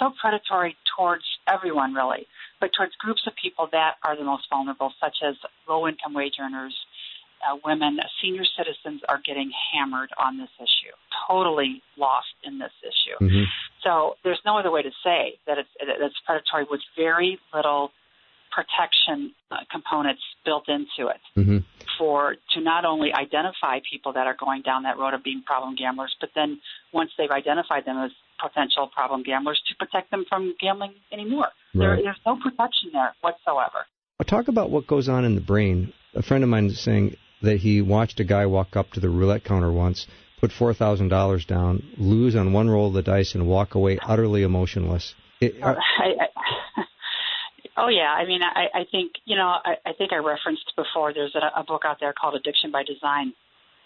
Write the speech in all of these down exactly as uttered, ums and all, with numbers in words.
so predatory towards everyone, really, but towards groups of people that are the most vulnerable, such as low-income wage earners, uh, women, senior citizens are getting hammered on this issue, totally lost in this issue. Mm-hmm. So there's no other way to say that it's, it's predatory with very little protection uh, components built into it mm-hmm. for to not only identify people that are going down that road of being problem gamblers, but then once they've identified them as potential problem gamblers, to protect them from gambling anymore. Right. There, there's no protection there whatsoever. I'll talk about what goes on in the brain. A friend of mine is saying that he watched a guy walk up to the roulette counter once, put four thousand dollars down, lose on one roll of the dice, and walk away utterly emotionless. It, uh, I, I, oh, yeah. I mean, I, I think, you know, I, I think I referenced before, there's a, a book out there called Addiction by Design.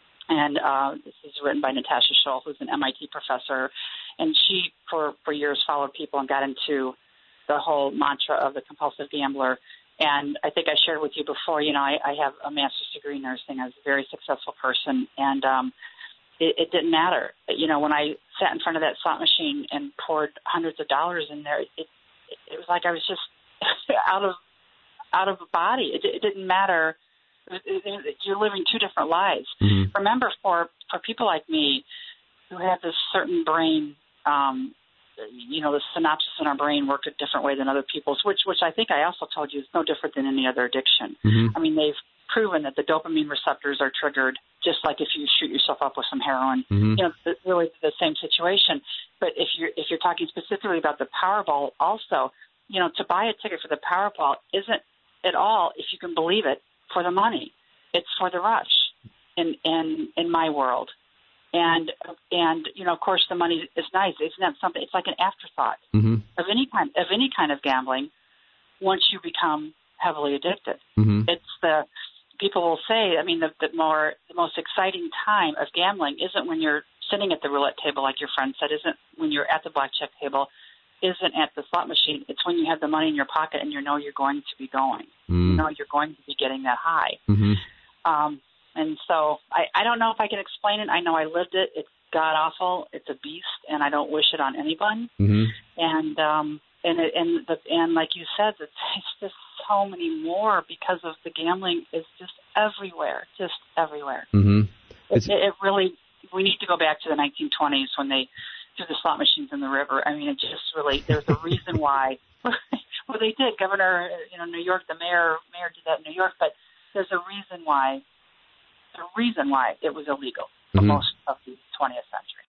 And uh, this is written by Natasha Schull, who's an M I T professor. And she, for, for years, followed people and got into the whole mantra of the compulsive gambler. And I think I shared with you before, you know, I, I have a master's degree in nursing. I was a very successful person. And um, it, it didn't matter. You know, when I sat in front of that slot machine and poured hundreds of dollars in there, it, it, it was like I was just out of out of body. It, it didn't matter. It, it, you're living two different lives. Mm-hmm. Remember, for, for people like me who have this certain brain, um, you know, the synapses in our brain work a different way than other people's, which which I think I also told you is no different than any other addiction. Mm-hmm. I mean, they've proven that the dopamine receptors are triggered just like if you shoot yourself up with some heroin. Mm-hmm. You know, it's really the same situation. But if you're if you're talking specifically about the Powerball, also, you know, to buy a ticket for the Powerball isn't at all, if you can believe it, for the money. It's for the rush in in in my world. And, and you know, of course, the money is nice. It's not something, it's like an afterthought mm-hmm. of any kind of any kind of gambling once you become heavily addicted. Mm-hmm. It's the, people will say, I mean, the, the more, the most exciting time of gambling isn't when you're sitting at the roulette table, like your friend said, isn't when you're at the blackjack table, isn't at the slot machine. It's when you have the money in your pocket and you know you're going to be going. Mm-hmm. You know you're going to be getting that high. Mm-hmm. Um, And so I, I don't know if I can explain it. I know I lived it. It's god-awful. It's a beast, and I don't wish it on anyone. Mm-hmm. And um, and it, and the, and like you said, it's, it's just so many more because of the gambling is just everywhere, just everywhere. Mm-hmm. It, it, it really, we need to go back to the nineteen twenties when they threw the slot machines in the river. I mean, it just really, there's a reason why. Well, they did. Governor, you know, New York, the mayor, mayor did that in New York, but there's a reason why. The reason why it was illegal for mm-hmm. most of the twentieth century.